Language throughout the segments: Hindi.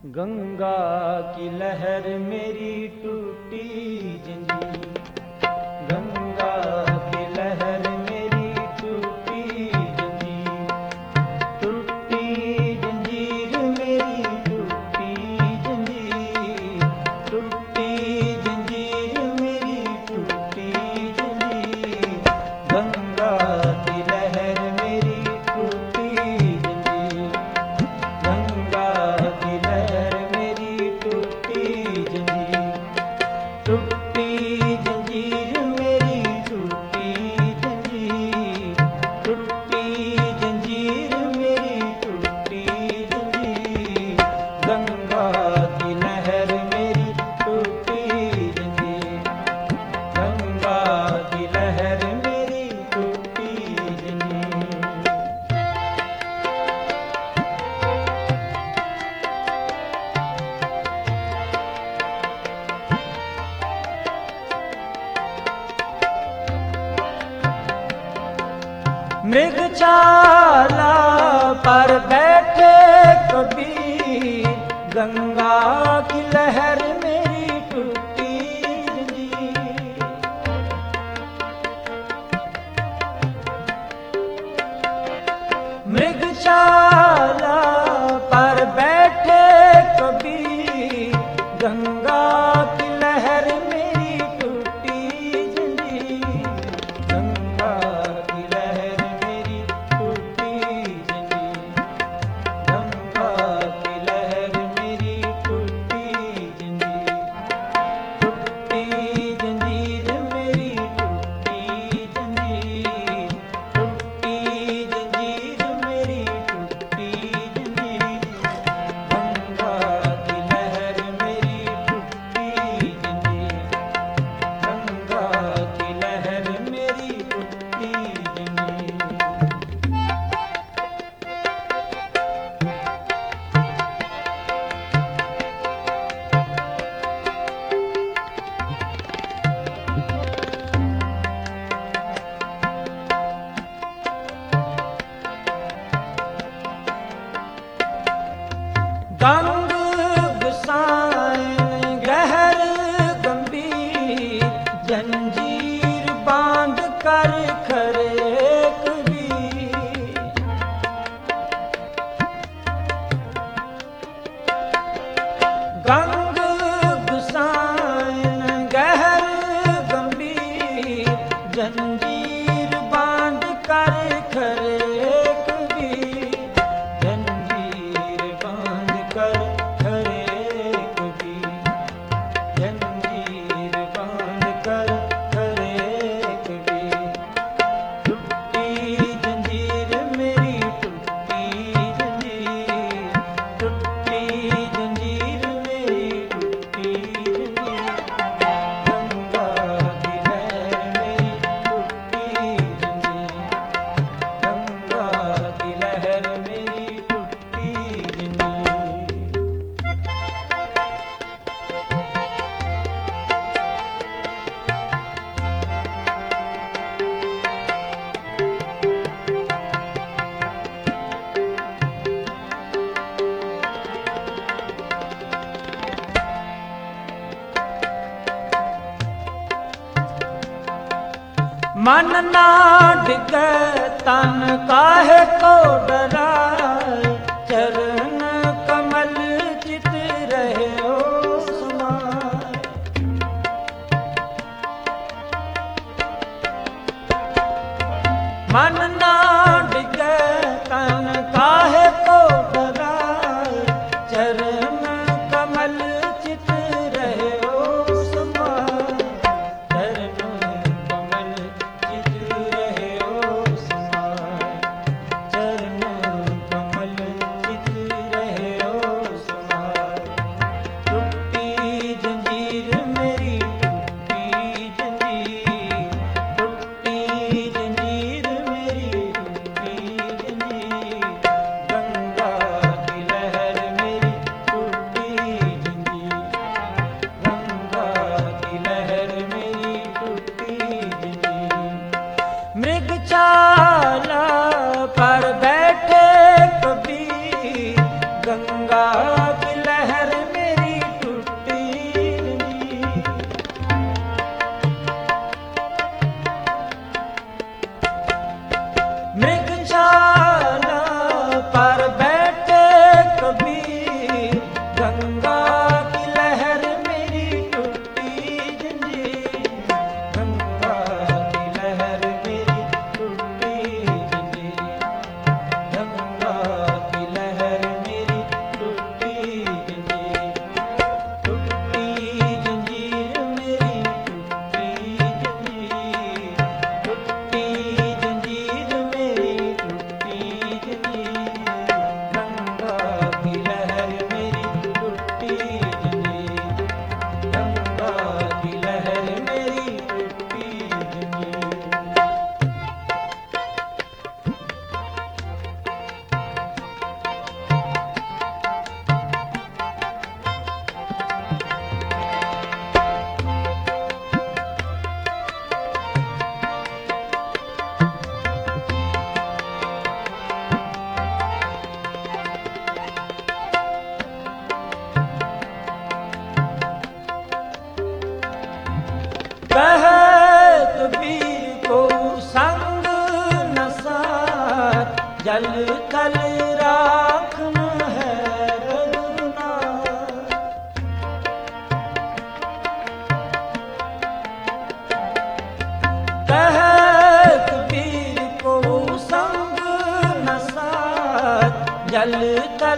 गंगा की लहर मेरी टूटी जंजीर, गंगा की लहर मेरी टूटी जंजीर, टूटी जंजीर मेरी टूटी जंजीर, टूटी जंजीर मेरी टूटी जंजीर, गंगा की लहर मेरी टूटी जंजीर, गंगा की लहर मेरी टूटी जंजीर, टूटी जंजीर मेरी टूटी जंजीर, टूटी जंजीर मेरी टूटी जंजीर, गंगा की लहर मेरी टूटी जंजीर, गंगा की लहर मेरी टूटी जंजीर। मृगशाला पर बैठे कबीर, गंगा की लहर मेरी टूटी जंजीर, मृगशाला पर बैठे कबीर, गंगा की लहर मेरी टूटी जंजीर, गंगा की लहर मेरी टूटी जंजीर, गंगा की लहर मेरी टूटी जंजीर, टूटी जंजीर मेरी टूटी जंजीर, टूटी जंजीर मेरी टूटी जंजीर, गंगा की लहर मेरी टूटी जंजीर, गंगा की लहर मेरी टूटी जंजीर। गंग गुसाइन गहर गंभीर, जंजीर बांध कर खरे कबीर, गंग गुसाइन गहर गंभीर, जंजीर बांध कर खरे कबीर, जंजीर बांध कर खरे कबीर, जंजीर बांध कर खरे कबीर, टूटी जंजीर मेरी टूटी जंजीर, टूटी जंजीर मेरी टूटी जंजीर, गंगा की लहर मेरी टूटी जंजीर, गंगा की लहर मेरी टूटी जंजीर। मन ना डिगे तन काहे को डराए, चरण कमल चित रहे हो समाए, मन ना डिगे तन काहे को डराए, चरण कमल चित रहे हो समाए, चरण कमल चित रहे हो समाए, चरण कमल चित रहे हो समाए, टूटी जंजीर मेरी टूटी जंजीर, टूटी जंजीर मेरी टूटी जंजीर, गंगा की लहर मेरी टूटी जंजीर, गंगा की लहर मेरी टूटी जंजीर। मृगशाला पर बैठे कबीर, गंगा की लहर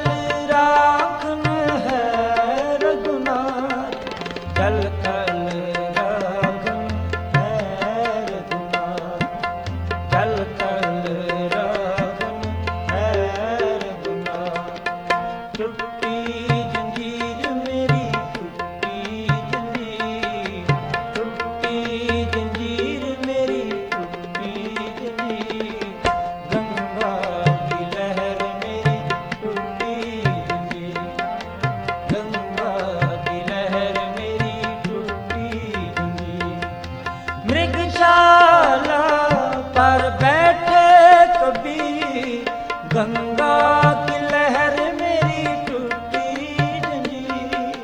थल राखन है रघुनाथ, जल थल राखन है रघुनाथ, जल थल राखन है रघुनाथ। टूटी जंजीर मेरी टूटी जंजीर, टूटी जंजीर मेरी टूटी जंजीर, गंगा की लहर मेरी टूटी जंजीर, गंगा की लहर मेरी टूटी जंजीर। मृगशाला पर बैठे कबीर, गंगा की लहर मेरी टूटी जंजीर।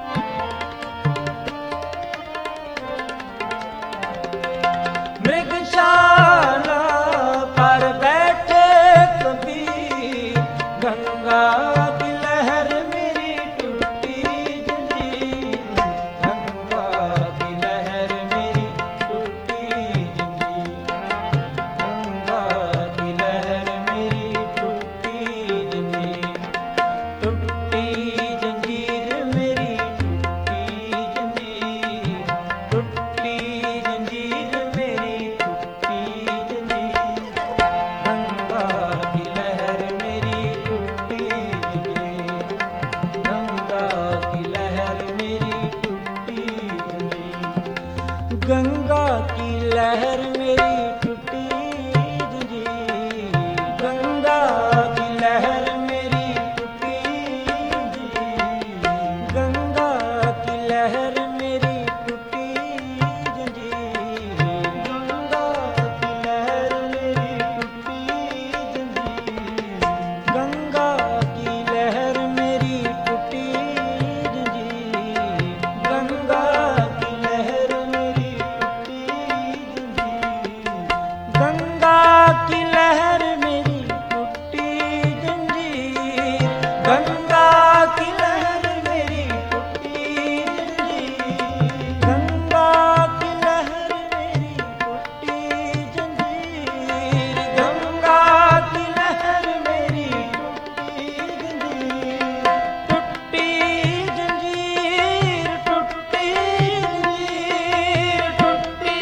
मृगशाला पर बैठे कबीर, गंगा की लहर मेरी टूटी जंजीर, गंगा की लहर मेरी टूटी जंजीर, गंगा की लहर मेरी टूटी जंजीर। टूटी जंजीर मेरी टूटी जंजीर, टूटी जंजीर मेरी टूटी जंजीर, गंगा की लहर मेरी टूटी जंजीर, गंगा की लहर मेरी टूटी जंजीर। गंगा की लहर मेरी टूटी जंजीर, गंगा की लहर मेरी टूटी जंजीर, गंगा की लहर मेरी टूटी जंजीर, गंगा की लहर मेरी टूटी जंजीर, गंगा की लहर मेरी टूटी जंजीर, गंगा की लहर मेरी टूटी जंजीर, गंगा की लहर मेरी टूटी जंजीर, गंगा की लहर मेरी टूटी जंजीर, गंगा की लहर मेरी टूटी जंजीर, गंगा की लहर मेरी टूटी जंजीर। टूटी जंजीर, टूटी जंजीर, टूटी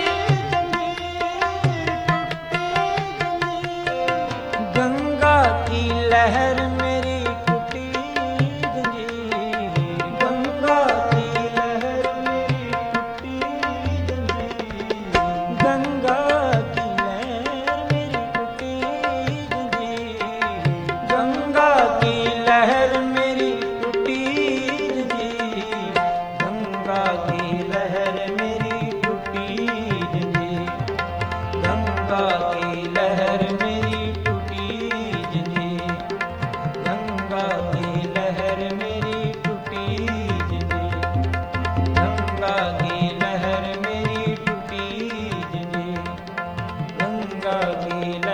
जंजीर, गंगा की लहर मेरी टूटी जंजीर, गंगा की लहर मेरी टूटी जंजीर, गंगा की लहर मेरी टूटी जंजीर, गंगा की लहर मेरी टूटी जंजीर, गंगा की लहर मेरी टूटी जंजीर, गंगा की लहर मेरी टूटी जंजीर, गंगा की लहर मेरी टूटी जंजीर, गंगा की लहर मेरी टूटी जंजीर, गंगा की